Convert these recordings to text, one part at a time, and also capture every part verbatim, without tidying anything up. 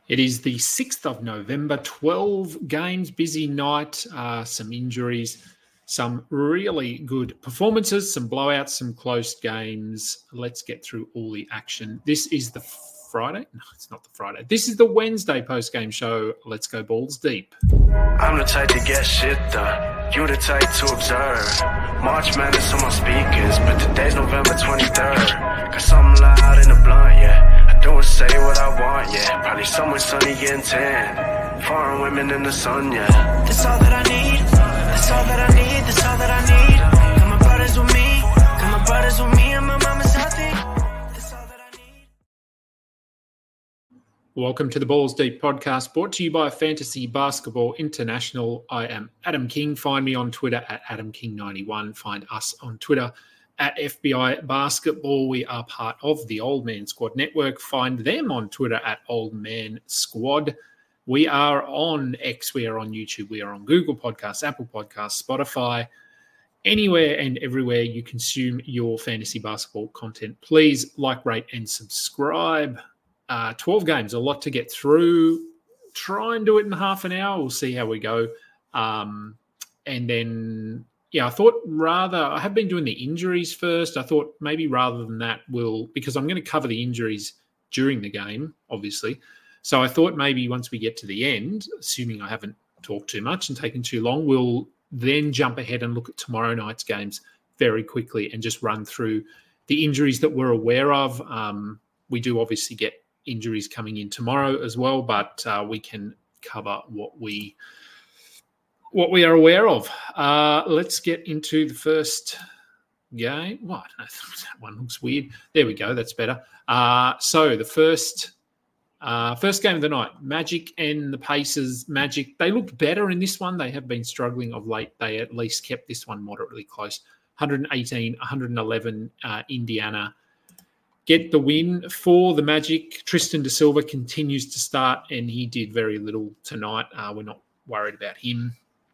It is the sixth of November, twelve games, busy night, uh, some injuries, some really good performances, some blowouts, some close games. Let's get through all the action. This is the Friday. No, it's not the Friday. This is the Wednesday post-game show. Let's go balls deep. I'm the type to get shit done. You the type to observe. March Madness on my speakers, but today's November twenty-third. Got something loud in the blunt, yeah. I don't say what I want, yeah. Probably somewhere sunny getting tan. Foreign women in the sun, yeah. That's all that I need. That's all that I need. That's all that I need. Got my brothers with me. Got my brothers with me and my mama's healthy. That's all that I need. Welcome to the Balls Deep podcast, brought to you by Fantasy Basketball International. I am Adam King. Find me on Twitter at Adam King ninety-one. Find us on Twitter at F B I Basketball. We are part of the Old Man Squad Network. Find them on Twitter at Old Man Squad. We are on X. We are on YouTube. We are on Google Podcasts, Apple Podcasts, Spotify, anywhere and everywhere you consume your fantasy basketball content. Please like, rate, and subscribe. Uh, twelve games, a lot to get through. Try and do it in half an hour. We'll see how we go. Um, and then... Yeah, I thought rather, I have been doing the injuries first. I thought maybe rather than that, we'll, because I'm going to cover the injuries during the game, obviously. So I thought maybe once we get to the end, assuming I haven't talked too much and taken too long, we'll then jump ahead and look at tomorrow night's games very quickly and just run through the injuries that we're aware of. Um, we do obviously get injuries coming in tomorrow as well, but uh, we can cover what we... What we are aware of. Uh, let's get into the first game. What? That one looks weird. There we go. That's better. Uh, so the first uh, first game of the night, Magic and the Pacers. Magic, they looked better in this one. They have been struggling of late. They at least kept this one moderately close. one eighteen, one eleven, uh, Indiana get the win for the Magic. Tristan da Silva continues to start, and he did very little tonight. Uh, we're not worried about him.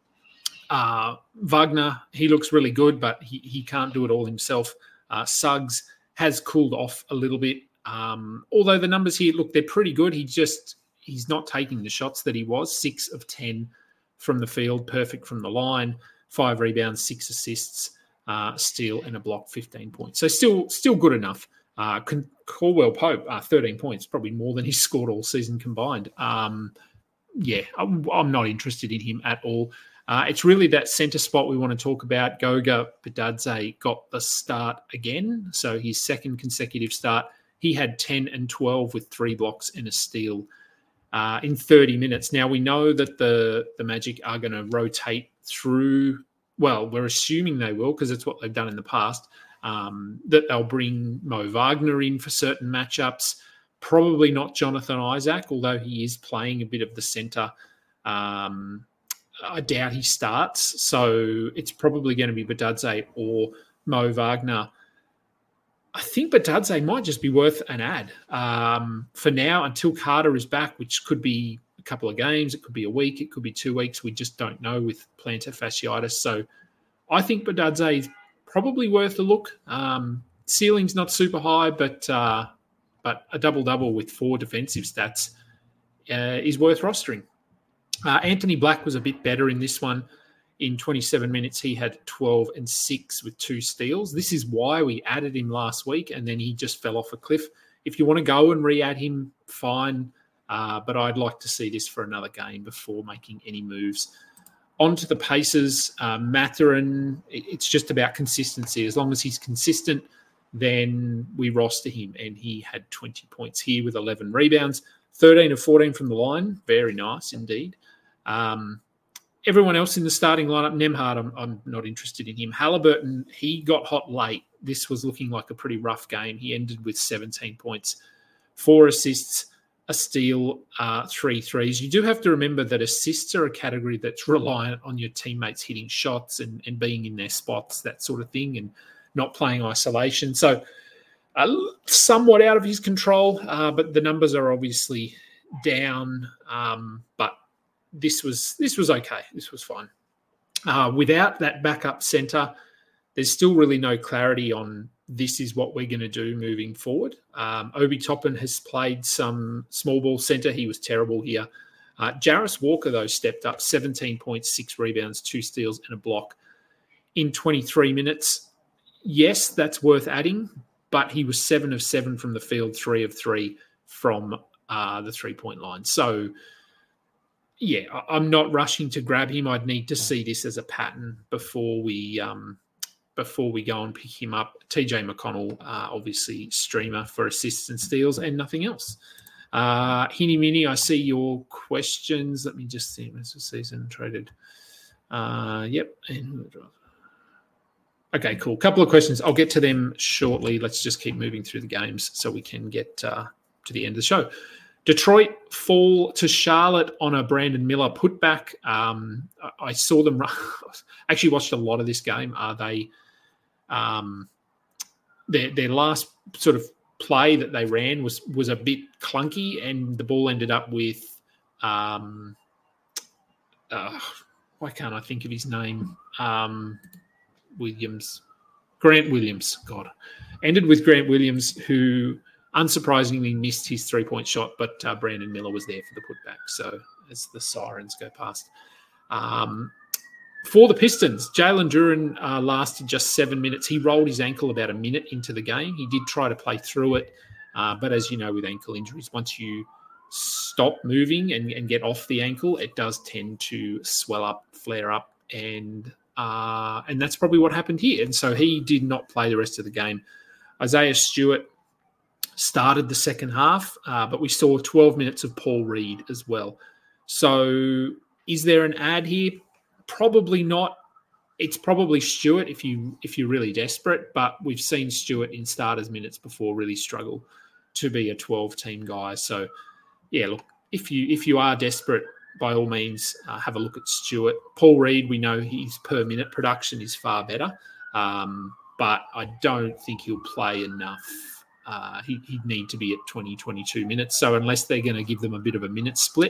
Uh, Wagner, he looks really good, but he, he can't do it all himself. Uh, Suggs has cooled off a little bit. Um, although the numbers here, look, they're pretty good. He just, he's not taking the shots that he was. Six of ten from the field, perfect from the line, five rebounds, six assists, uh, steal and a block, fifteen points. So still, still good enough. Uh, Caldwell Pope, uh, thirteen points, probably more than he's scored all season combined. Um, yeah, I'm, I'm not interested in him at all. Uh, it's really that centre spot we want to talk about. Goga Bitadze got the start again, so his second consecutive start. He had ten and twelve with three blocks and a steal uh, in thirty minutes. Now, we know that the, the Magic are going to rotate through. Well, we're assuming they will because it's what they've done in the past, um, that they'll bring Mo Wagner in for certain matchups. Probably not Jonathan Isaac, although he is playing a bit of the centre. Um I doubt he starts, so it's probably going to be Bitadze or Mo Wagner. I think Bitadze might just be worth an ad um, for now until Carter is back, which could be a couple of games, it could be a week, it could be two weeks. We just don't know with plantar fasciitis. So I think Bitadze is probably worth a look. Um, ceiling's not super high, but uh, but a double-double with four defensive stats uh, is worth rostering. Uh, Anthony Black was a bit better in this one. In twenty-seven minutes, he had twelve and six with two steals. This is why we added him last week, and then he just fell off a cliff. If you want to go and re-add him, fine. Uh, but I'd like to see this for another game before making any moves. On to the Pacers. Uh, Mathurin, it's just about consistency. As long as he's consistent, then we roster him. And he had twenty points here with eleven rebounds. thirteen of fourteen from the line. Very nice indeed. Um, everyone else in the starting lineup, Nembhard, I'm, I'm not interested in him. Halliburton, he got hot late. This was looking like a pretty rough game. He ended with seventeen points, four assists, a steal, uh, three threes. You do have to remember that assists are a category that's reliant on your teammates hitting shots and, and being in their spots, that sort of thing, and not playing isolation. So uh, somewhat out of his control, uh, but the numbers are obviously down. Um, but this was this was okay. This was fine. Uh, without that backup centre, there's still really no clarity on this is what we're going to do moving forward. Um, Obi Toppin has played some small ball centre. He was terrible here. Uh, Jarris Walker, though, stepped up, seventeen points, six rebounds, two steals and a block in twenty-three minutes. Yes, that's worth adding, but he was seven of seven from the field, three of three from uh, the three-point line. So, yeah, I'm not rushing to grab him. I'd need to see this as a pattern before we um, before we go and pick him up. T J McConnell, uh, obviously streamer for assists and steals and nothing else. Uh, Hinny Minnie, I see your questions. Let me just see. Rest of the season traded. Uh, yep. Okay, cool. Couple of questions. I'll get to them shortly. Let's just keep moving through the games so we can get uh, to the end of the show. Detroit fall to Charlotte on a Brandon Miller putback. Um, I saw them run. Actually watched a lot of this game. Are they um, their their last sort of play that they ran was was a bit clunky, and the ball ended up with um, uh, why can't I think of his name? Um, Williams, Grant Williams. God, ended with Grant Williams, who unsurprisingly missed his three-point shot, but uh, Brandon Miller was there for the putback. So as the sirens go past. Um, for the Pistons, Jalen Duren uh, lasted just seven minutes. He rolled his ankle about a minute into the game. He did try to play through it, uh, but as you know, with ankle injuries, once you stop moving and, and get off the ankle, it does tend to swell up, flare up, and uh, and that's probably what happened here. And so he did not play the rest of the game. Isaiah Stewart started the second half, uh, but we saw twelve minutes of Paul Reed as well. So is there an ad here? Probably not. It's probably Stewart if you if you're really desperate, but we've seen Stewart in starters minutes before really struggle to be a twelve-team guy. So, yeah, look, if you if you are desperate, by all means, uh, have a look at Stewart. Paul Reed, we know his per-minute production is far better, um, but I don't think he'll play enough. Uh, he, he'd need to be at twenty, twenty-two minutes. So unless they're going to give them a bit of a minute split,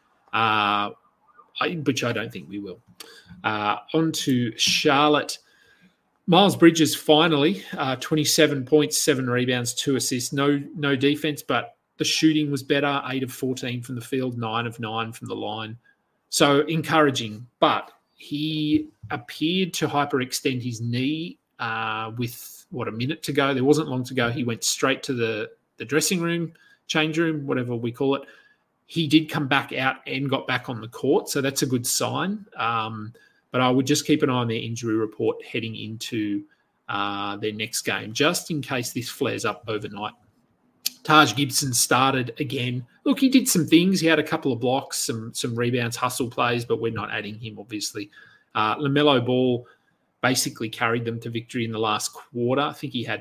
uh, I, which I don't think we will. Uh, on to Charlotte. Miles Bridges finally, uh, twenty-seven points, seven rebounds, two assists. No, no defense, but the shooting was better. eight of fourteen from the field, nine of nine from the line. So encouraging, but he appeared to hyperextend his knee uh, with, what, a minute to go. There wasn't long to go. He went straight to the, the dressing room, change room, whatever we call it. He did come back out and got back on the court, so that's a good sign. Um, but I would just keep an eye on their injury report heading into uh, their next game, just in case this flares up overnight. Taj Gibson started again. Look, he did some things. He had a couple of blocks, some some rebounds, hustle plays, but we're not adding him, obviously. Uh, LaMelo Ball basically carried them to victory in the last quarter. I think he had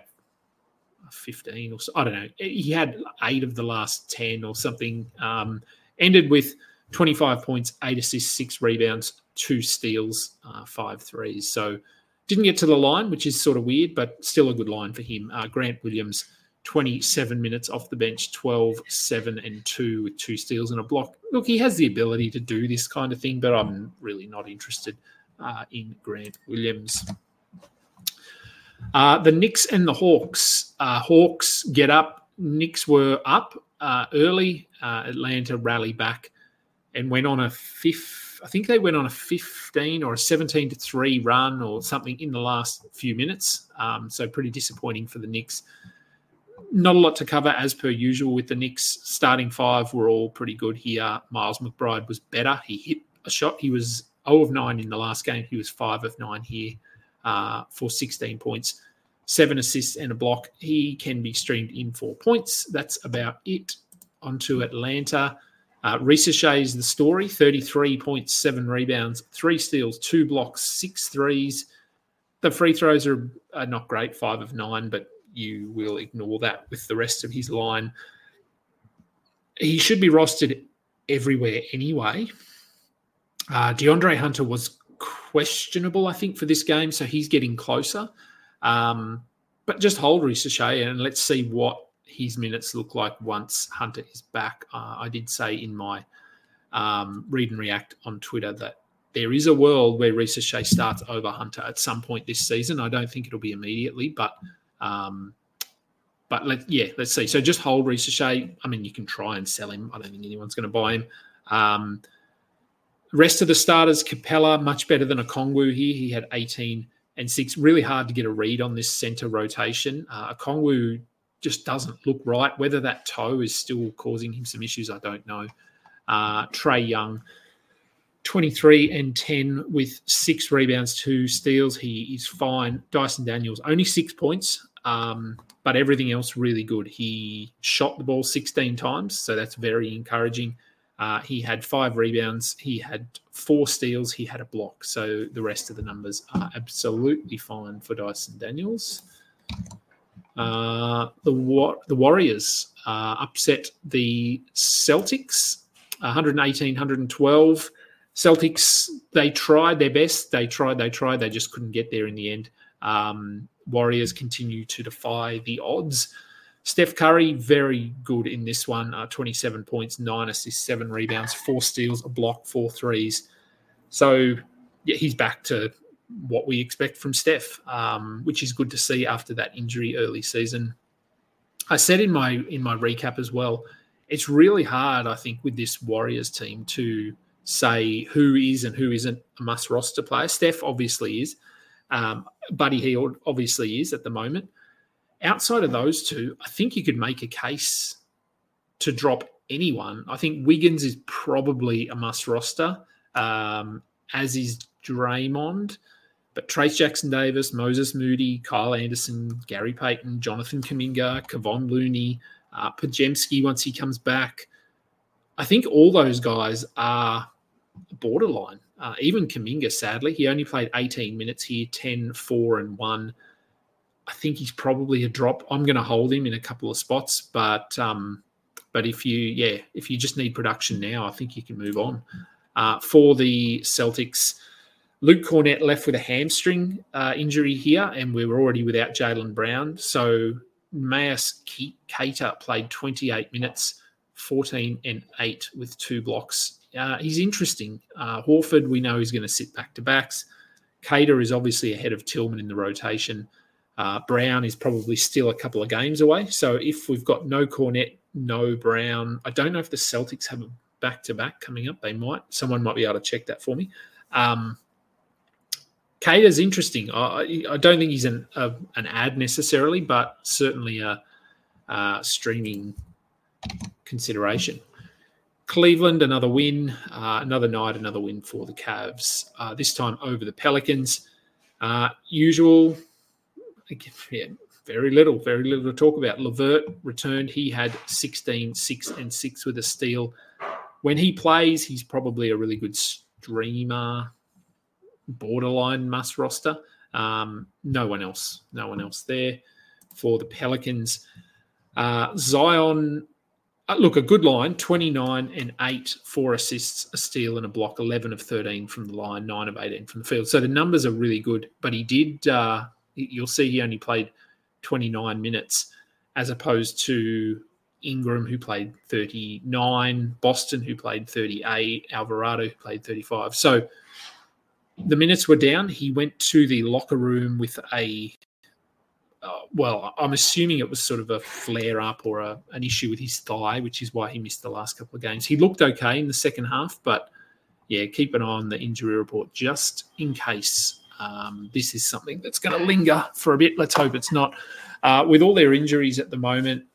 fifteen or so. I don't know. He had eight of the last ten or something. Um, ended with twenty-five points, eight assists, six rebounds, two steals, uh, five threes. So didn't get to the line, which is sort of weird, but still a good line for him. Uh, Grant Williams, twenty-seven minutes off the bench, twelve, seven, and two with two steals and a block. Look, he has the ability to do this kind of thing, but I'm really not interested uh, in Grant Williams. Uh, the Knicks and the Hawks. Uh, Hawks get up. Knicks were up uh, early. Uh, Atlanta rallied back and went on a fifth. I think they went on a fifteen or a seventeen to three run or something in the last few minutes. Um, so pretty disappointing for the Knicks. Not a lot to cover as per usual with the Knicks. Starting five were all pretty good here. Miles McBride was better. He hit a shot. He was zero of nine in the last game. He was five of nine here. Uh, for sixteen points, seven assists and a block. He can be streamed in for points. That's about it. On to Atlanta. Uh, Risa Shea is the story. thirty-three points, seven rebounds, three steals, two blocks, six threes. The free throws are, are not great, five of nine, but you will ignore that with the rest of his line. He should be rostered everywhere anyway. Uh, DeAndre Hunter was questionable, I think, for this game, so he's getting closer. Um, but just hold Risa Shea and let's see what his minutes look like once Hunter is back. Uh, I did say in my um, read and react on Twitter that there is a world where Risa Shea starts over Hunter at some point this season. I don't think it'll be immediately, but Um, but let, yeah, let's see. So just hold Reece O'Shea. I mean, you can try and sell him. I don't think anyone's going to buy him. Um, rest of the starters, Capella, much better than Okongwu here. He had eighteen and six. Really hard to get a read on this centre rotation. Uh, Okongwu just doesn't look right. Whether that toe is still causing him some issues, I don't know. Uh, Trey Young, twenty-three and ten with six rebounds, two steals. He is fine. Dyson Daniels, only six points, um, but everything else really good. He shot the ball sixteen times, so that's very encouraging. Uh, he had five rebounds. He had four steals. He had a block. So the rest of the numbers are absolutely fine for Dyson Daniels. Uh, the War- the Warriors uh, upset the Celtics, one eighteen, one twelve. Celtics, they tried their best. They tried, they tried. They just couldn't get there in the end. Um, Warriors continue to defy the odds. Steph Curry, very good in this one. Uh, twenty-seven points, nine assists, seven rebounds, four steals, a block, four threes. So yeah, he's back to what we expect from Steph, um, which is good to see after that injury early season. I said in my in my recap as well, it's really hard, I think, with this Warriors team to say who is and who isn't a must-roster player. Steph obviously is. Um, Buddy Hield obviously is at the moment. Outside of those two, I think you could make a case to drop anyone. I think Wiggins is probably a must-roster, um, as is Draymond. But Trace Jackson-Davis, Moses Moody, Kyle Anderson, Gary Payton, Jonathan Kuminga, Kevon Looney, uh, Podziemski once he comes back. I think all those guys are borderline. Uh, even Kuminga, sadly, he only played eighteen minutes here, ten, four, and one. I think he's probably a drop. I'm going to hold him in a couple of spots, but um, but if you yeah if you just need production now, I think you can move on. Uh, for the Celtics, Luke Cornett left with a hamstring uh, injury here, and we were already without Jaylen Brown. So Myles Keita played twenty-eight minutes, fourteen and eight with two blocks. Uh, he's interesting. Uh, Horford, we know he's going to sit back-to-backs. Keita is obviously ahead of Tillman in the rotation. Uh, Brown is probably still a couple of games away. So if we've got no Cornett, no Brown, I don't know if the Celtics have a back-to-back coming up. They might. Someone might be able to check that for me. Um, Keita's interesting. I, I don't think he's an a, an ad necessarily, but certainly a, a streaming consideration. Cleveland, another win. Uh, another night, another win for the Cavs. Uh, this time over the Pelicans. Uh, usual, yeah, very little, very little to talk about. LeVert returned. He had sixteen, six, and six with a steal. When he plays, he's probably a really good streamer, borderline must roster. Um, no one else. No one else there for the Pelicans. Uh, Zion, uh, look, a good line, twenty-nine and eight, four assists, a steal and a block, eleven of thirteen from the line, nine of eighteen from the field. So the numbers are really good, but he did, uh, you'll see he only played twenty-nine minutes as opposed to Ingram, who played thirty-nine, Boston, who played thirty-eight, Alvarado, who played thirty-five. So the minutes were down. He went to the locker room with a, uh, well, I'm assuming it was sort of a flare-up or a, an issue with his thigh, which is why he missed the last couple of games. He looked okay in the second half, but, yeah, keep an eye on the injury report just in case um, this is something that's going to linger for a bit. Let's hope it's not. Uh, with all their injuries at the moment,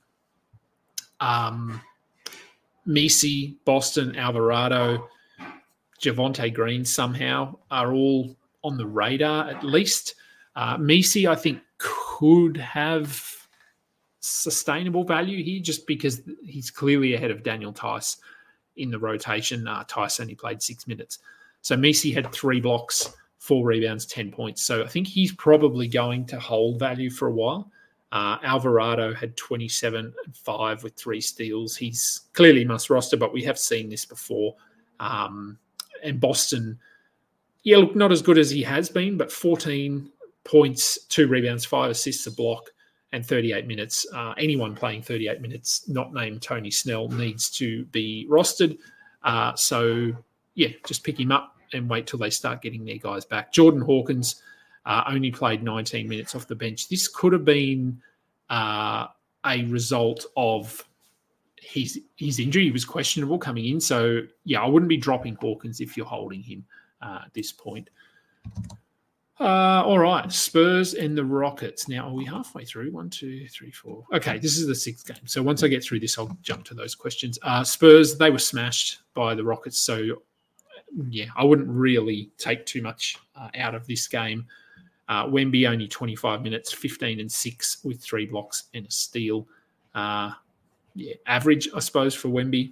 um, Messi, Boston, Alvarado, Javonte Green somehow are all on the radar at least. Uh, Messi, I think, could have sustainable value here just because he's clearly ahead of Daniel Tice in the rotation. Uh, Tice only played six minutes. So Messi had three blocks, four rebounds, ten points. So I think he's probably going to hold value for a while. Uh, Alvarado had twenty-seven and five with three steals. He's clearly must roster, but we have seen this before. Um, and Boston, yeah, look, not as good as he has been, but fourteen points, two rebounds, five assists, a block, and thirty-eight minutes. Uh, anyone playing thirty-eight minutes, not named Tony Snell, needs to be rostered. Uh, so, yeah, just pick him up and wait till they start getting their guys back. Jordan Hawkins, uh, only played nineteen minutes off the bench. This could have been uh, a result of his his injury. He was questionable coming in. So, yeah, I wouldn't be dropping Hawkins if you're holding him uh, at this point. Uh, all right, Spurs and the Rockets. Now, are we halfway through? One, two, three, four. Okay, this is the sixth game. So once I get through this, I'll jump to those questions. Uh, Spurs, they were smashed by the Rockets. So, yeah, I wouldn't really take too much uh, out of this game. Uh, Wemby only twenty-five minutes, fifteen and six with three blocks and a steal. Uh, yeah, average, I suppose, for Wemby.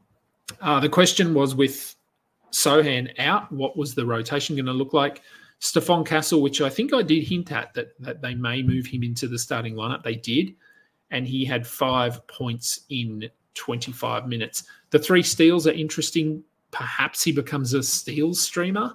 Uh, the question was with Sohan out, what was the rotation going to look like? Stephon Castle, which I think I did hint at, that, that they may move him into the starting lineup. They did, and he had five points in twenty-five minutes. The three steals are interesting. Perhaps he becomes a steals streamer,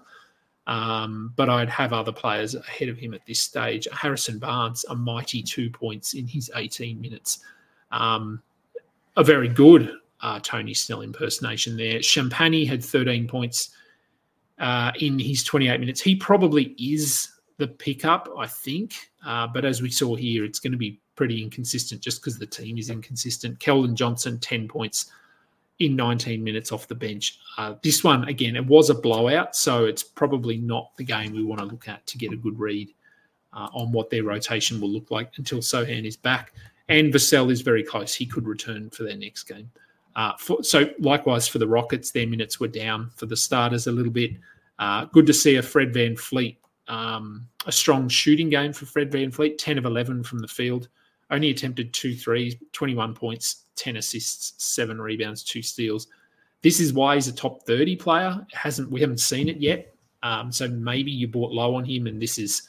um, but I'd have other players ahead of him at this stage. Harrison Barnes, a mighty two points in his eighteen minutes. Um, a very good uh, Tony Snell impersonation there. Champagny had thirteen points Uh, in his twenty-eight minutes. He probably is the pickup, I think. Uh, but as we saw here, it's going to be pretty inconsistent just because the team is inconsistent. Keldon Johnson, ten points in nineteen minutes off the bench. Uh, this one, again, it was a blowout, so it's probably not the game we want to look at to get a good read uh, on what their rotation will look like until Sohan is back. And Vassell is very close. He could return for their next game. Uh, for, so likewise for the Rockets, their minutes were down for the starters a little bit. Uh, good to see a Fred VanVleet, um, a strong shooting game for Fred VanVleet, ten of eleven from the field. Only attempted two threes, twenty-one points, ten assists, seven rebounds, two steals. This is why he's a top thirty player. It hasn't we haven't seen it yet. Um, so maybe you bought low on him and this is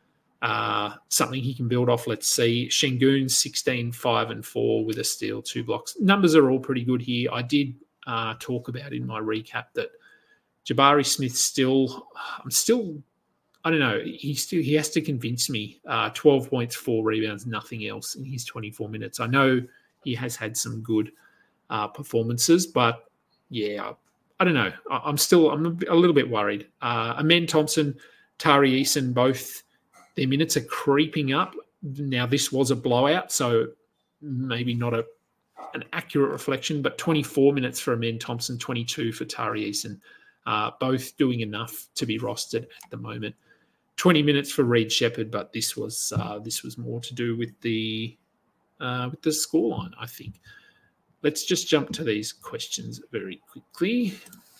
uh, something he can build off. Let's see. Şengün, sixteen, five and four with a steal, two blocks. Numbers are all pretty good here. I did uh, talk about in my recap that Jabari Smith still, I'm still, I don't know, he still he has to convince me. Uh, twelve points, four rebounds, nothing else in his twenty-four minutes. I know he has had some good uh, performances, but yeah, I don't know. I, I'm still, I'm a, a little bit worried. Uh, Amen Thompson, Tari Eason, both their minutes are creeping up. Now this was a blowout, so maybe not a an accurate reflection, but twenty-four minutes for Amen Thompson, twenty-two for Tari Eason. Uh, both doing enough to be rostered at the moment. twenty minutes for Reed Shepherd, but this was uh, this was more to do with the uh, with the scoreline, I think. Let's just jump to these questions very quickly.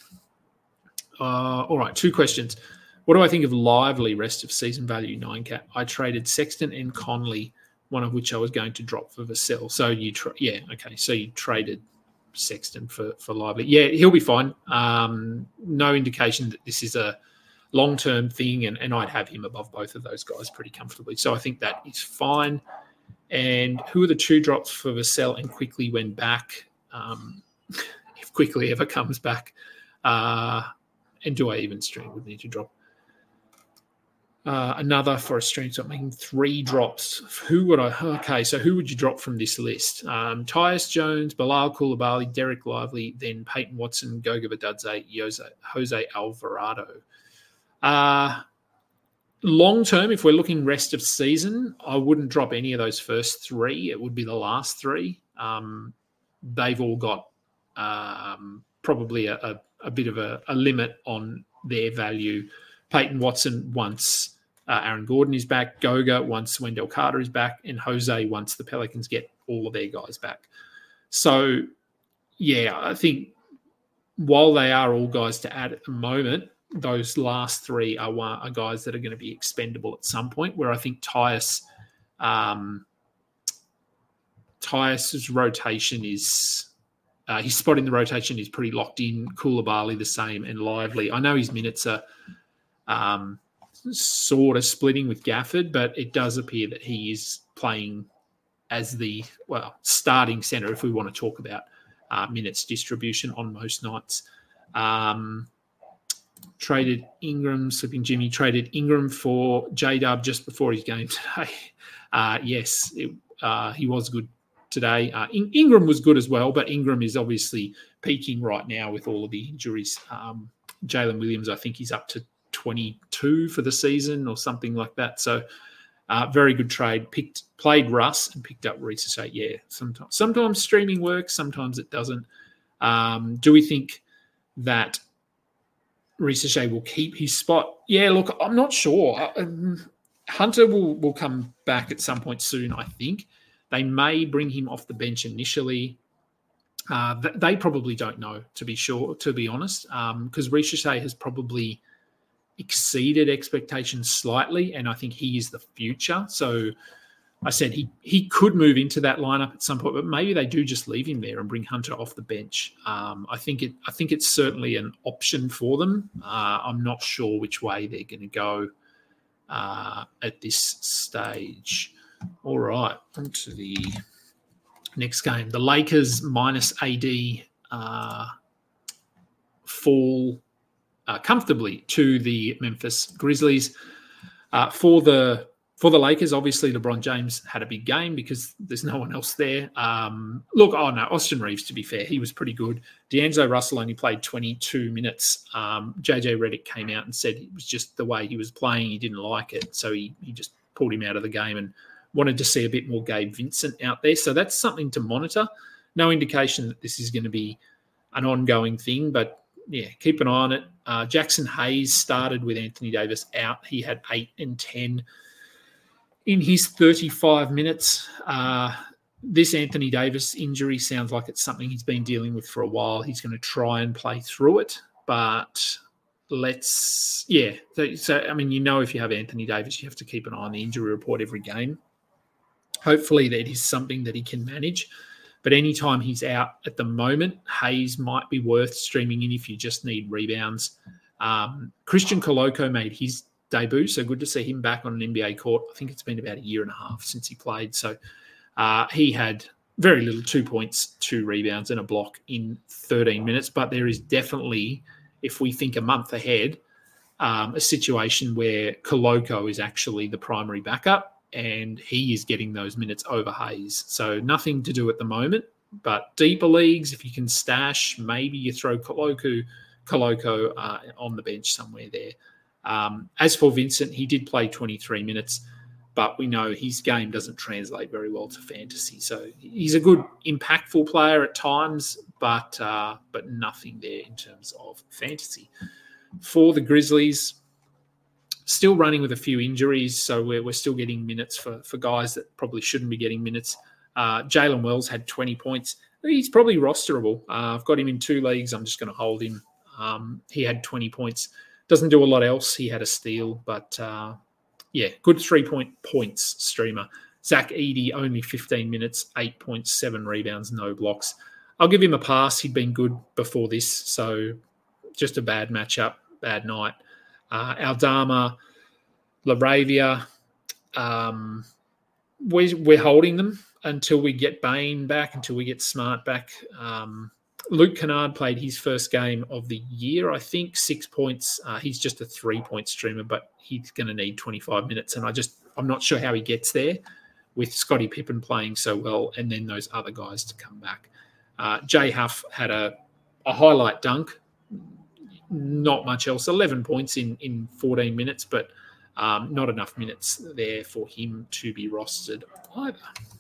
Uh, all right, two questions. What do I think of Lively rest of season value nine cat? I traded Sexton and Conley, one of which I was going to drop for Vassell. So you, tra- yeah, okay. So you traded Sexton for, for Lively. Yeah, he'll be fine. Um, no indication that this is a long-term thing, and, and I'd have him above both of those guys pretty comfortably. So I think that is fine. And who are the two drops for Vassell and Quickly when back? Um, if Quickly ever comes back. Uh, and do I even stream? Would need to drop. Uh, another for a stream, so I'm making three drops. Who would I? Okay, so who would you drop from this list? Um, Tyus Jones, Bilal Coulibaly, Derek Lively, then Peyton Watson, Goga Badadze, Jose, Jose Alvarado. Uh, long term, if we're looking rest of season, I wouldn't drop any of those first three. It would be the last three. Um, they've all got um, probably a, a, a bit of a, a limit on their value. Peyton Watson once uh, Aaron Gordon is back, Goga once Wendell Carter is back, and Jose once the Pelicans get all of their guys back. So, yeah, I think while they are all guys to add at the moment, those last three are, one, are guys that are going to be expendable at some point, where I think Tyus, um, Tyus's rotation is... Uh, his spot in the rotation is pretty locked in. Coulibaly the same, and Lively. I know his minutes are um, sort of splitting with Gafford, but it does appear that he is playing as the, well, starting centre, if we want to talk about uh, minutes distribution on most nights. Um, traded Ingram, Slipping Jimmy, traded Ingram for J-Dub just before his game today. Uh, yes, it, uh, he was good today. Uh, In- Ingram was good as well, but Ingram is obviously peaking right now with all of the injuries. Um, Jalen Williams, I think he's up to twenty-two for the season or something like that. So uh, very good trade. Picked played Russ and picked up Risache. Yeah, sometimes sometimes streaming works, sometimes it doesn't. Um, do we think that Risache will keep his spot? Yeah, look, I'm not sure. Um, Hunter will, will come back at some point soon, I think. They may bring him off the bench initially. Uh, th- they probably don't know, to be sure, to be honest, because um, Risache has probably exceeded expectations slightly, and I think he is the future. So I said he he could move into that lineup at some point, but maybe they do just leave him there and bring Hunter off the bench. Um, I think it. I think it's certainly an option for them. Uh, I'm not sure which way they're going to go uh, at this stage. All right, on to the next game. The Lakers minus A D uh, fall uh, comfortably to the Memphis Grizzlies. Uh, for the For the Lakers, obviously, LeBron James had a big game because there's no one else there. Um, look, oh no, Austin Reeves, to be fair, he was pretty good. D'Angelo Russell only played twenty-two minutes. Um, J J Redick came out and said it was just the way he was playing. He didn't like it. So he, he just pulled him out of the game and wanted to see a bit more Gabe Vincent out there. So that's something to monitor. No indication that this is going to be an ongoing thing, but yeah, keep an eye on it. Uh, Jackson Hayes started with Anthony Davis out. He had eight and ten. In his thirty-five minutes, uh, this Anthony Davis injury sounds like it's something he's been dealing with for a while. He's going to try and play through it, but let's, yeah. So, so, I mean, you know, if you have Anthony Davis, you have to keep an eye on the injury report every game. Hopefully that is something that he can manage. But anytime he's out at the moment, Hayes might be worth streaming in if you just need rebounds. Um, Christian Koloko made his debut, so good to see him back on an N B A court. I think it's been about a year and a half since he played. So uh, he had very little, two points, two rebounds and a block in thirteen minutes. But there is definitely, if we think a month ahead, um, a situation where Koloko is actually the primary backup and he is getting those minutes over Hayes. So nothing to do at the moment, but deeper leagues, if you can stash, maybe you throw Koloko, Koloko uh, on the bench somewhere there. Um, as for Vincent, he did play twenty-three minutes, but we know his game doesn't translate very well to fantasy. So he's a good, impactful player at times, but uh, but nothing there in terms of fantasy. For the Grizzlies, still running with a few injuries, so we're, we're still getting minutes for, for guys that probably shouldn't be getting minutes. Uh, Jalen Wells had twenty points. He's probably rosterable. Uh, I've got him in two leagues. I'm just going to hold him. Um, he had twenty points. Doesn't do a lot else. He had a steal, but uh, yeah, good three-point points streamer. Zach Edey, only fifteen minutes, eight point seven rebounds, no blocks. I'll give him a pass. He'd been good before this, so just a bad matchup, bad night. Uh, Aldama, LaRavia, um, we're, we're holding them until we get Bain back, until we get Smart back. Um, Luke Kennard played his first game of the year, I think, six points. Uh, he's just a three-point streamer, but he's going to need twenty-five minutes, and I just, I'm not sure how he gets there with Scottie Pippen playing so well and then those other guys to come back. Uh, Jay Huff had a, a highlight dunk, not much else, eleven points in, in fourteen minutes, but um, not enough minutes there for him to be rostered either.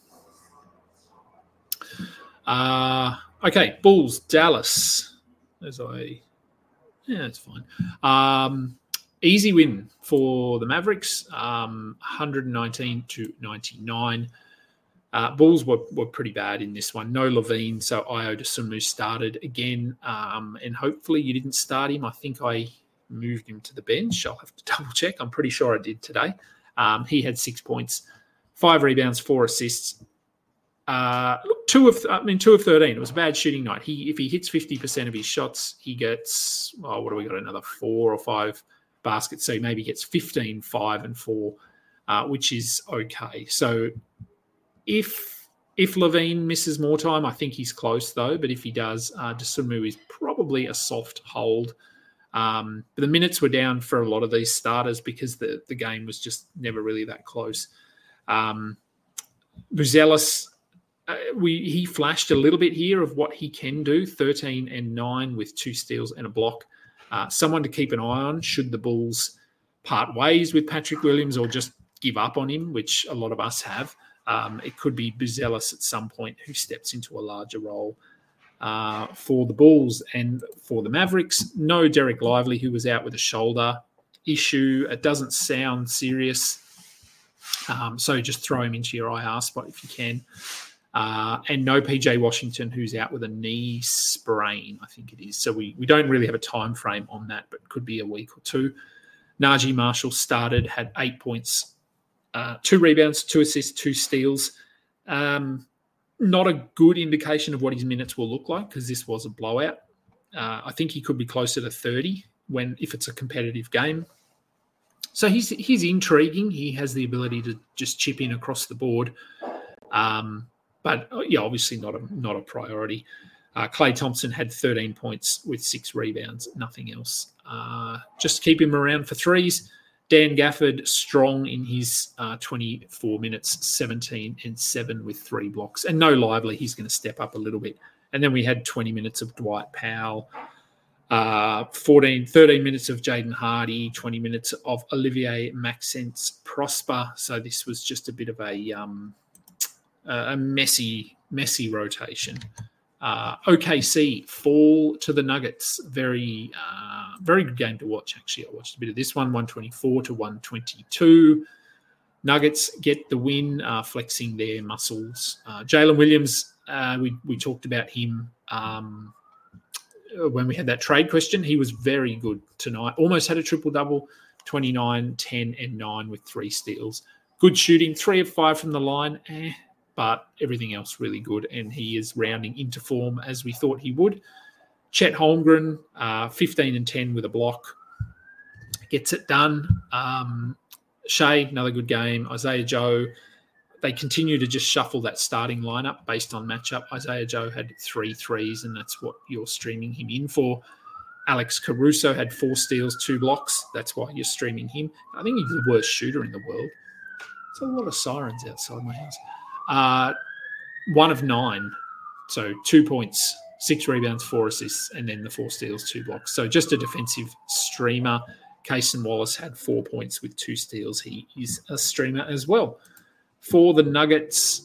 Uh, okay, Bulls, Dallas. As I, yeah, that's fine. Um, easy win for the Mavericks, um, one nineteen to ninety-nine. Uh, Bulls were, were pretty bad in this one. No Levine, so Ayo Dosunmu started again, um, and hopefully you didn't start him. I think I moved him to the bench. I'll have to double check. I'm pretty sure I did today. Um, he had six points, five rebounds, four assists. Uh, look, two of I mean two of thirteen. It was a bad shooting night. He if he hits fifty percent of his shots, he gets oh, what do we got? Another four or five baskets. So he maybe gets fifteen, five, and four, uh, which is okay. So if if Levine misses more time, I think he's close though. But if he does, uh, Dosunmu is probably a soft hold. Um, but the minutes were down for a lot of these starters because the the game was just never really that close. Um, Buzelis. Uh, we he flashed a little bit here of what he can do, thirteen and nine with two steals and a block. Uh, someone to keep an eye on should the Bulls part ways with Patrick Williams or just give up on him, which a lot of us have. Um, it could be Buzelis at some point who steps into a larger role uh, for the Bulls. And for the Mavericks, no Derek Lively, who was out with a shoulder issue. It doesn't sound serious. Um, so just throw him into your I R spot if you can. Uh, and no P J Washington, who's out with a knee sprain, I think it is. So we, we don't really have a time frame on that, but could be a week or two. Najee Marshall started, had eight points, uh, two rebounds, two assists, two steals. Um, not a good indication of what his minutes will look like because this was a blowout. Uh, I think he could be closer to thirty when if it's a competitive game. So he's he's intriguing. He has the ability to just chip in across the board. Um, but, yeah, obviously not a, not a priority. Uh, Klay Thompson had thirteen points with six rebounds, nothing else. Uh, just keep him around for threes. Dan Gafford, strong in his uh, twenty-four minutes, seventeen and seven with three blocks. And no Lively, he's going to step up a little bit. And then we had twenty minutes of Dwight Powell, uh, fourteen, thirteen minutes of Jaden Hardy, twenty minutes of Olivier Maxence Prosper. So this was just a bit of a um, a messy, messy rotation. Uh, O K C fall to the Nuggets. Very, uh, very good game to watch, actually. I watched a bit of this one, one twenty-four to one twenty-two. Nuggets get the win, uh, flexing their muscles. Uh, Jalen Williams, uh, we, we talked about him um, when we had that trade question. He was very good tonight. Almost had a triple-double, twenty-nine, ten, and nine with three steals. Good shooting, three of five from the line. Eh. But everything else really good, and he is rounding into form as we thought he would. Chet Holmgren, uh, fifteen and ten with a block, gets it done. Um, Shea, another good game. Isaiah Joe, they continue to just shuffle that starting lineup based on matchup. Isaiah Joe had three threes, and that's what you're streaming him in for. Alex Caruso had four steals, two blocks. That's why you're streaming him. I think he's the worst shooter in the world. There's a lot of sirens outside my house. Uh, one of nine, so two points, six rebounds, four assists, and then the four steals, two blocks. So just a defensive streamer. Cason Wallace had four points with two steals. He is a streamer as well. For the Nuggets,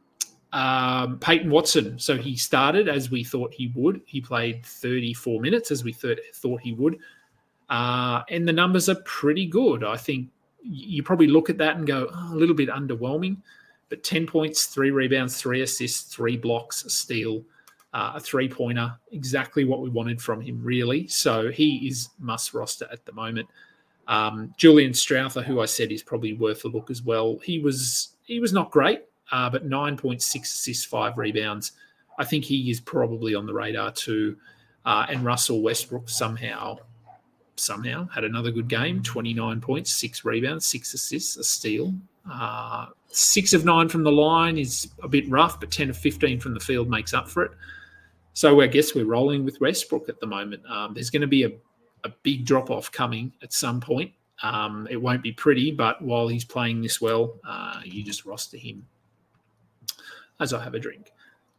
um, Peyton Watson. So he started as we thought he would. He played thirty-four minutes as we th- thought he would. Uh, and the numbers are pretty good. I think you probably look at that and go, oh, a little bit underwhelming. But ten points, three rebounds, three assists, three blocks, a steal, uh, a three-pointer, exactly what we wanted from him, really. So he is must roster at the moment. Um, Julian Stroufer, who I said is probably worth a look as well. He was he was not great, uh, but nine point six assists, five rebounds. I think he is probably on the radar too. Uh, and Russell Westbrook somehow, somehow had another good game, twenty-nine points, six rebounds, six assists, a steal. Uh, six of nine from the line is a bit rough, but ten of fifteen from the field makes up for it. So I guess we're rolling with Westbrook at the moment. Um, there's going to be a, a big drop-off coming at some point. Um, it won't be pretty, but while he's playing this well, uh, you just roster him as I have a drink.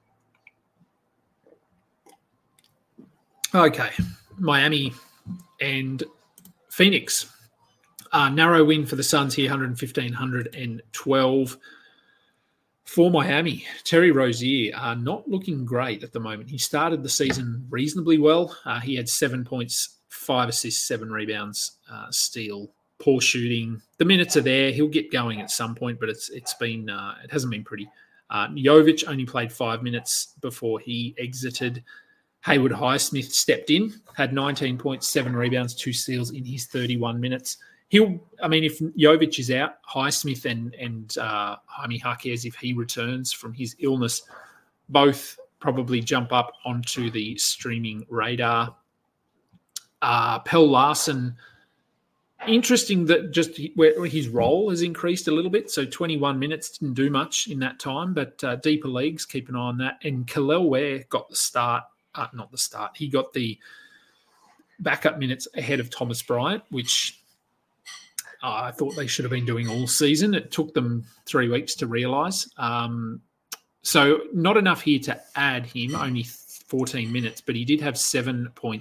Okay, Miami and Phoenix. Uh, narrow win for the Suns here, one fifteen, one twelve. For Miami, Terry Rozier uh, not looking great at the moment. He started the season reasonably well. Uh, he had seven points, five assists, seven rebounds, uh, steal, poor shooting. The minutes are there. He'll get going at some point, but it's it's been uh, it hasn't been pretty. Uh, Jovic only played five minutes before he exited. Haywood Highsmith stepped in, had nineteen points, seven rebounds, two steals in his thirty-one minutes. He'll, I mean, if Jovic is out, Highsmith and and uh, Jaime Jaquez, if he returns from his illness, both probably jump up onto the streaming radar. Uh, Pell Larson, interesting that just where his role has increased a little bit. So twenty-one minutes, didn't do much in that time, but uh, deeper leagues, keep an eye on that. And Kel'el Ware got the start, uh, not the start, he got the backup minutes ahead of Thomas Bryant, which Uh, I thought they should have been doing all season. It took them three weeks to realise. Um, so not enough here to add him, only fourteen minutes, but he did have seven points,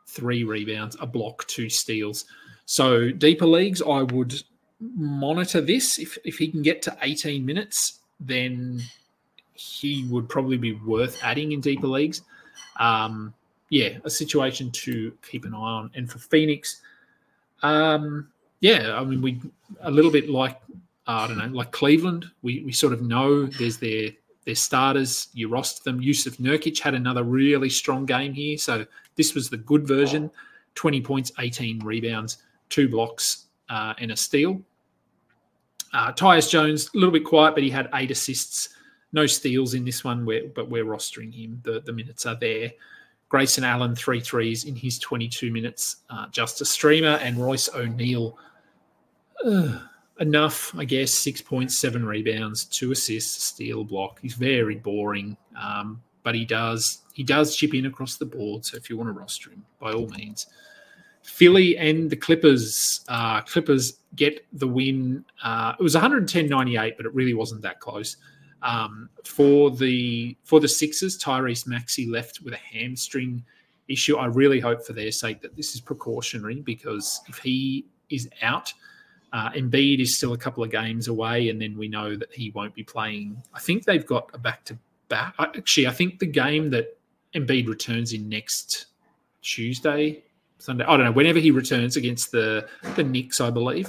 three rebounds, a block, two steals. So deeper leagues, I would monitor this. If if he can get to eighteen minutes, then he would probably be worth adding in deeper leagues. Um, yeah, a situation to keep an eye on. And for Phoenix, um, yeah, I mean, we a little bit like, uh, I don't know, like Cleveland, we we sort of know there's their, their starters, you roster them. Yusuf Nurkic had another really strong game here. So this was the good version, twenty points, eighteen rebounds, two blocks, uh, and a steal. Uh, Tyus Jones, a little bit quiet, but he had eight assists. No steals in this one, where, but we're rostering him. The, the minutes are there. Grayson Allen, three threes in his twenty-two minutes. Uh, Justice Streamer and Royce O'Neal, uh, enough, I guess, six points, seven rebounds, two assists, steal, block. He's very boring, um, but he does he does chip in across the board. So if you want to roster him, by all means. Philly and the Clippers. Uh, Clippers get the win. Uh, it was one ten ninety-eight, but it really wasn't that close. Um, for the for the Sixers, Tyrese Maxey left with a hamstring issue. I really hope for their sake that this is precautionary, because if he is out, uh, Embiid is still a couple of games away, and then we know that he won't be playing. I think they've got a back-to-back. Actually, I think the game that Embiid returns in next Tuesday, Sunday, I don't know, whenever he returns against the, the Knicks, I believe,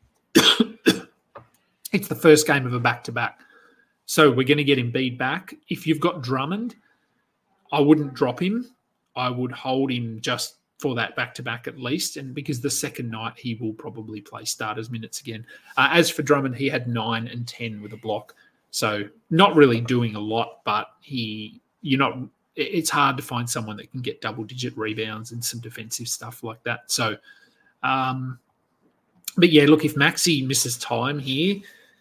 it's the first game of a back-to-back. So we're going to get Embiid back. If you've got Drummond, I wouldn't drop him. I would hold him just for that back-to-back at least, and because the second night he will probably play starters minutes again. Uh, as for Drummond, he had nine and ten with a block. So not really doing a lot, but he, you're not, it's hard to find someone that can get double-digit rebounds and some defensive stuff like that. So, um, but yeah, look, if Maxey misses time here,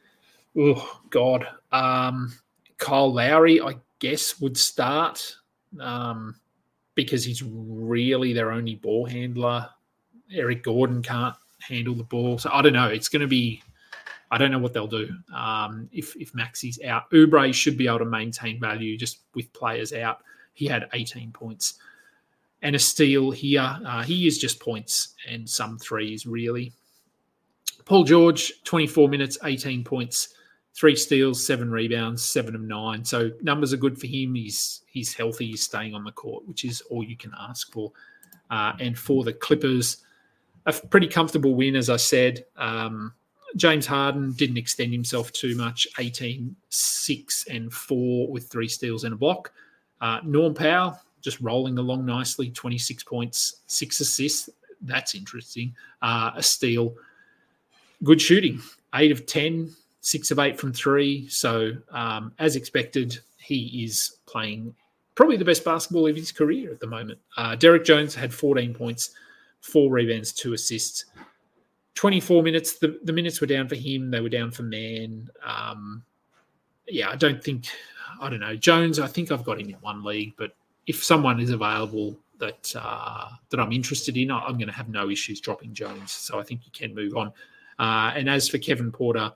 oh, God. Um, Kyle Lowry, I guess, would start um, because he's really their only ball handler. Eric Gordon can't handle the ball. So I don't know. It's going to be – I don't know what they'll do um, if, if Maxey's out. Oubre should be able to maintain value just with players out. He had eighteen points. And a steal here. Uh, he is just points and some threes, really. Paul George, twenty-four minutes, eighteen points. Three steals, seven rebounds, seven of nine. So numbers are good for him. He's he's healthy. He's staying on the court, which is all you can ask for. Uh, and for the Clippers, a pretty comfortable win, as I said. Um, James Harden didn't extend himself too much, eighteen, six, and four with three steals and a block. Uh, Norm Powell just rolling along nicely, twenty-six points, six assists. That's interesting. Uh, a steal. Good shooting, eight of ten. Six of eight from three. So, um, as expected, he is playing probably the best basketball of his career at the moment. Uh, Derek Jones had fourteen points, four rebounds, two assists. twenty-four minutes. The, the minutes were down for him. They were down for Man. Um, yeah, I don't think, I don't know. Jones, I think I've got him in one league, but if someone is available that uh, that I'm interested in, I'm going to have no issues dropping Jones. So I think you can move on. Uh, and as for Kevin Porter,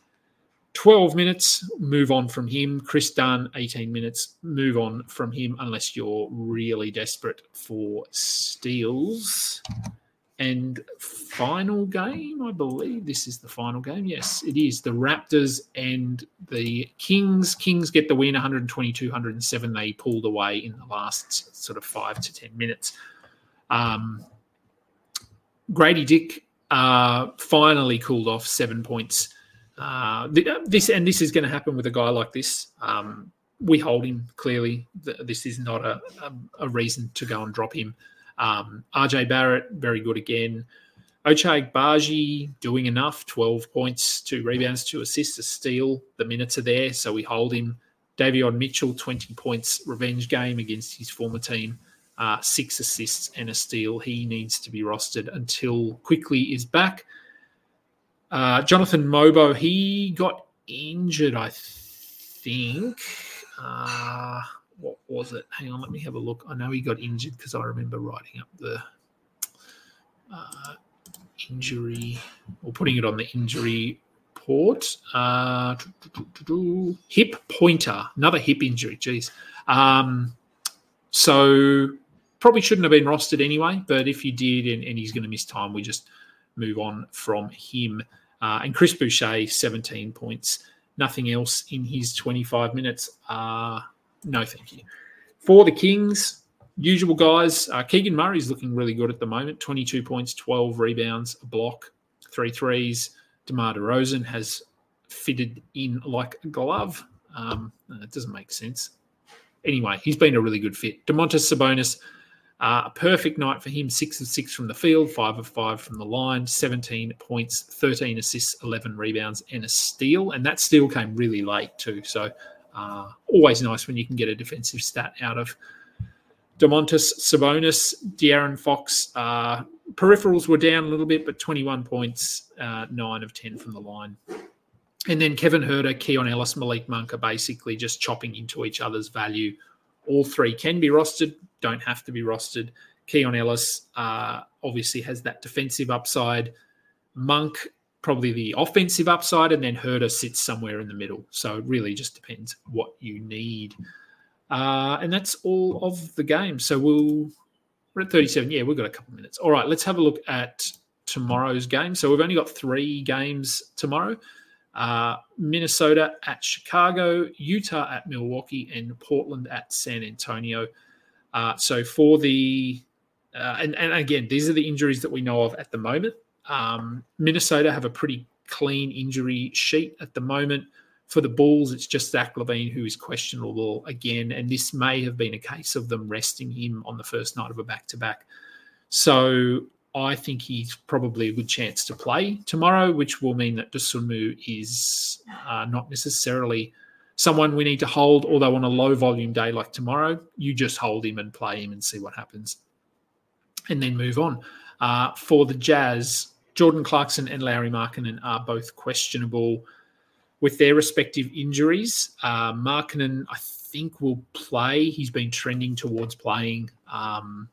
twelve minutes, move on from him. Chris Dunn, eighteen minutes, move on from him unless you're really desperate for steals. And final game, I believe this is the final game. Yes, it is. The Raptors and the Kings. Kings get the win, one twenty-two one oh seven. They pulled away in the last sort of five to ten minutes. Um, Grady Dick uh, finally cooled off seven points. Uh, this and this is going to happen with a guy like this. Um, we hold him clearly. This is not a, a, a reason to go and drop him. Um, R J Barrett, very good again. Ochai Agbaji doing enough, twelve points, two rebounds, two assists, a steal. The minutes are there, so we hold him. Davion Mitchell, twenty points, revenge game against his former team, uh, six assists and a steal. He needs to be rostered until Quickly is back. Uh, Jonathan Mobo, he got injured, I think. Uh, what was it? Hang on, let me have a look. I know he got injured because I remember writing up the uh, injury or putting it on the injury report. Uh, hip pointer, another hip injury. Geez. Um, so probably shouldn't have been rostered anyway, but if you did and, and he's going to miss time, we just move on from him. Uh, and Chris Boucher, seventeen points. Nothing else in his twenty-five minutes. Uh, no, thank you. For the Kings, usual guys, uh, Keegan Murray's looking really good at the moment. twenty-two points, twelve rebounds, a block, three threes. DeMar DeRozan has fitted in like a glove. Um, it doesn't make sense. Anyway, he's been a really good fit. Domantas Sabonis, uh, a perfect night for him. Six of six from the field, five of five from the line, seventeen points, thirteen assists, eleven rebounds, and a steal. And that steal came really late too. So uh, always nice when you can get a defensive stat out of Domantas Sabonis. De'Aaron Fox, uh, peripherals were down a little bit, but twenty-one points, uh, nine of ten from the line. And then Kevin Huerter, Keon Ellis, Malik Monk are basically just chopping into each other's value. All three can be rostered, don't have to be rostered. Keon Ellis uh, obviously has that defensive upside. Monk, probably the offensive upside, and then Huerter sits somewhere in the middle. So it really just depends what you need. Uh, and that's all of the game. So we'll, we're at thirty-seven. Yeah, we've got a couple of minutes. All right, let's have a look at tomorrow's game. So we've only got three games tomorrow. Uh, Minnesota at Chicago, Utah at Milwaukee, and Portland at San Antonio. Uh, so for the uh, and, and again, these are the injuries that we know of at the moment. Um, Minnesota have a pretty clean injury sheet at the moment. For the Bulls, it's just Zach LaVine who is questionable again, and this may have been a case of them resting him on the first night of a back-to-back. So I think he's probably a good chance to play tomorrow, which will mean that Dosunmu is uh, not necessarily someone we need to hold, although on a low-volume day like tomorrow, you just hold him and play him and see what happens and then move on. Uh, for the Jazz, Jordan Clarkson and Lauri Markkanen are both questionable with their respective injuries. Uh, Markkanen, I think, will play. He's been trending towards playing, um,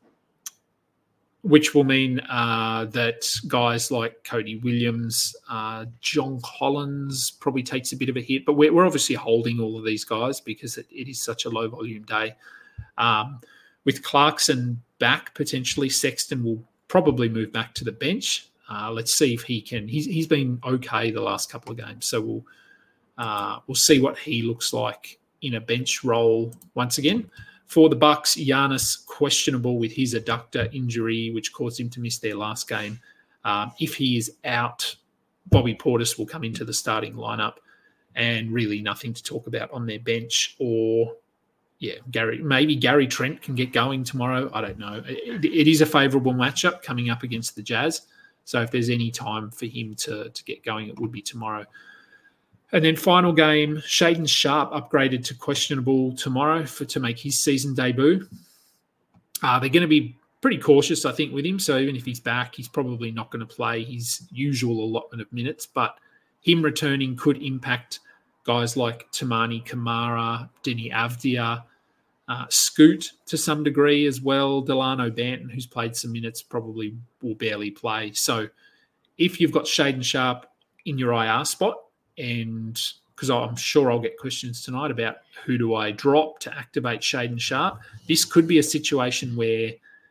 which will mean uh, that guys like Cody Williams, uh, John Collins probably takes a bit of a hit, but we're, we're obviously holding all of these guys because it, it is such a low-volume day. Um, with Clarkson back, potentially, Sexton will probably move back to the bench. Uh, let's see if he can. He's, he's been okay the last couple of games, so we'll uh, we'll see what he looks like in a bench role once again. For the Bucks, Giannis questionable with his adductor injury, which caused him to miss their last game. Um, if he is out, Bobby Portis will come into the starting lineup, and really nothing to talk about on their bench. Or, yeah, Gary maybe Gary Trent can get going tomorrow. I don't know. It, it is a favourable matchup coming up against the Jazz, so if there's any time for him to, to get going, it would be tomorrow. And then final game, Shaedon Sharpe upgraded to questionable tomorrow for to make his season debut. Uh, they're going to be pretty cautious, I think, with him. So even if he's back, he's probably not going to play his usual allotment of minutes. But him returning could impact guys like Tamani Kamara, Denny Avdia, uh, Scoot to some degree as well. Delano Banton, who's played some minutes, probably will barely play. So if you've got Shaedon Sharpe in your I R spot, and because I'm sure I'll get questions tonight about who do I drop to activate Shaedon Sharpe, this could be a situation where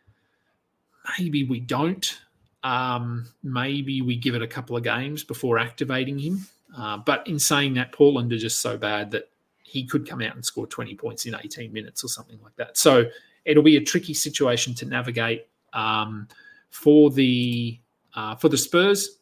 maybe we don't. Um, maybe we give it a couple of games before activating him. Uh, but in saying that, Portland are just so bad that he could come out and score twenty points in eighteen minutes or something like that. So it'll be a tricky situation to navigate um, for the uh, for the Spurs.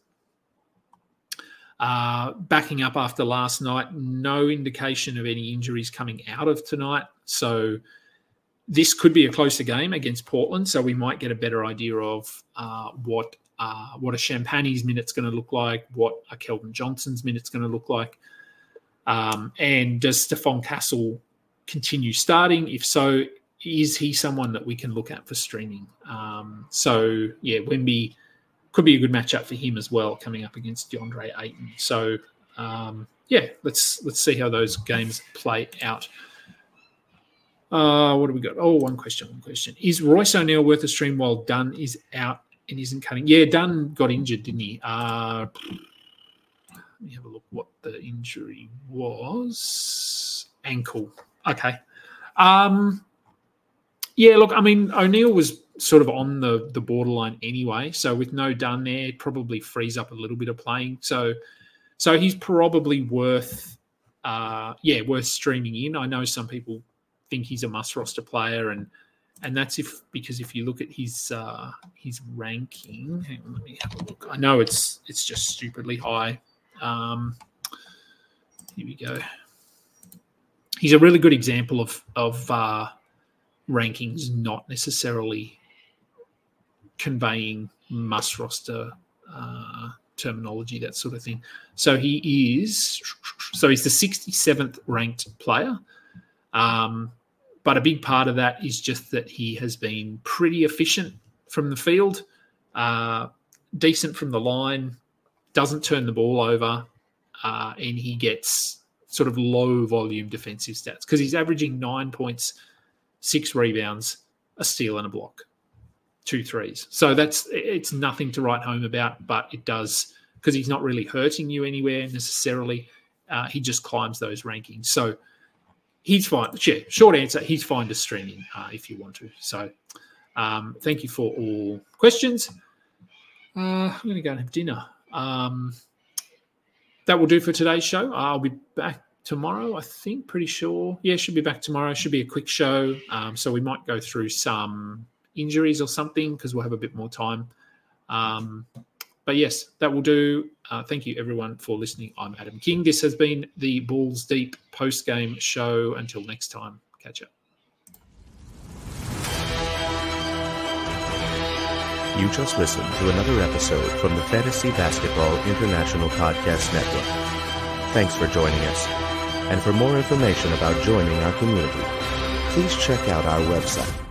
Uh, backing up after last night, no indication of any injuries coming out of tonight. So this could be a closer game against Portland. So we might get a better idea of uh, what uh, what a Champagne's minute's going to look like, what a Keldon Johnson's minute's going to look like. Um, and does Stephon Castle continue starting? If so, is he someone that we can look at for streaming? Um, so, yeah, Wemby could be a good matchup for him as well, coming up against DeAndre Ayton. So, um, yeah, let's let's see how those games play out. Uh, what do we got? Oh, one question, one question. Is Royce O'Neal worth a stream while Dunn is out and isn't cutting? Yeah, Dunn got injured, didn't he? Uh, let me have a look what the injury was. Ankle. Okay. Um, Yeah, look, I mean, O'Neill was sort of on the, the borderline anyway. So with no Dunn there, it probably frees up a little bit of playing. So so he's probably worth, uh, yeah, worth streaming in. I know some people think he's a must roster player, and and that's if because if you look at his uh, his ranking, hang on, let me have a look. I know it's it's just stupidly high. Um, here we go. He's a really good example of of uh, rankings not necessarily conveying must roster uh, terminology, that sort of thing. So he is, so he's the sixty-seventh ranked player. Um, but a big part of that is just that he has been pretty efficient from the field, uh, decent from the line, doesn't turn the ball over, uh, and he gets sort of low volume defensive stats because he's averaging nine points, six rebounds, a steal and a block, two threes. So that's, it's nothing to write home about, but it does, because he's not really hurting you anywhere necessarily. Uh, he just climbs those rankings. So he's fine. Yeah, short answer, he's fine to stream in uh, if you want to. So um, thank you for all questions. Uh, I'm going to go and have dinner. Um, that will do for today's show. I'll be back tomorrow, I think, pretty sure. Yeah, should be back tomorrow. Should be a quick show. Um, so we might go through some injuries or something because we'll have a bit more time. Um, but yes, that will do. Uh, thank you, everyone, for listening. I'm Adam King. This has been the Balls Deep post-game show. Until next time, catch up. You just listened to another episode from the Fantasy Basketball International Podcast Network. Thanks for joining us. And for more information about joining our community, please check out our website,